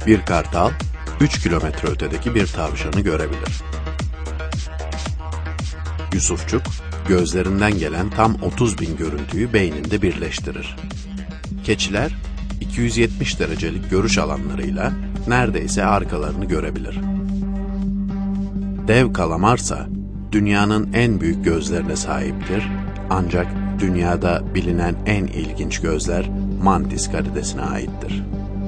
Bir kartal, 3 kilometre ötedeki bir tavşanı görebilir. Yusufçuk, gözlerinden gelen tam 30.000 görüntüyü beyninde birleştirir. Keçiler, 270 derecelik görüş alanlarıyla neredeyse arkalarını görebilir. Dev kalamarsa, dünyanın en büyük gözlerine sahiptir, ancak dünyada bilinen en ilginç gözler mantis karidesine aittir.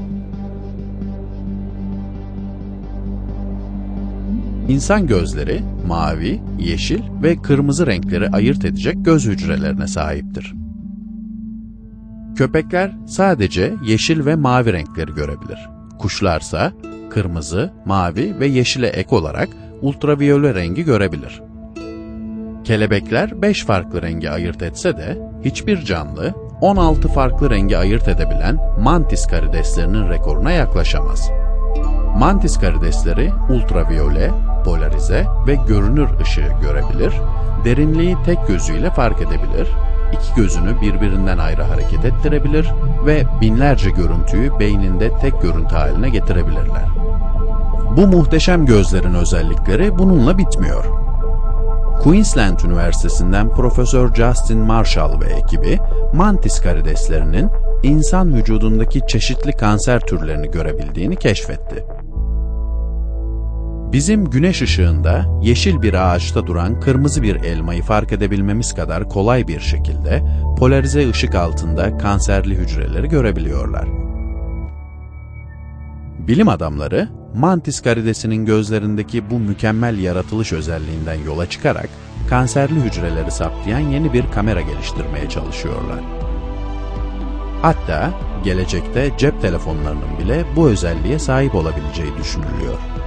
İnsan gözleri, mavi, yeşil ve kırmızı renkleri ayırt edecek göz hücrelerine sahiptir. Köpekler sadece yeşil ve mavi renkleri görebilir. Kuşlarsa kırmızı, mavi ve yeşile ek olarak ultraviyole rengi görebilir. Kelebekler 5 farklı rengi ayırt etse de hiçbir canlı 16 farklı rengi ayırt edebilen mantis karideslerinin rekoruna yaklaşamaz. Mantis karidesleri ultraviyole, polarize ve görünür ışığı görebilir, derinliği tek gözüyle fark edebilir, iki gözünü birbirinden ayrı hareket ettirebilir ve binlerce görüntüyü beyninde tek görüntü haline getirebilirler. Bu muhteşem gözlerin özellikleri bununla bitmiyor. Queensland Üniversitesi'nden Profesör Justin Marshall ve ekibi, mantis karideslerinin insan vücudundaki çeşitli kanser türlerini görebildiğini keşfetti. Bizim güneş ışığında yeşil bir ağaçta duran kırmızı bir elmayı fark edebilmemiz kadar kolay bir şekilde polarize ışık altında kanserli hücreleri görebiliyorlar. Bilim adamları, mantis karidesinin gözlerindeki bu mükemmel yaratılış özelliğinden yola çıkarak kanserli hücreleri saptayan yeni bir kamera geliştirmeye çalışıyorlar. Hatta gelecekte cep telefonlarının bile bu özelliğe sahip olabileceği düşünülüyor.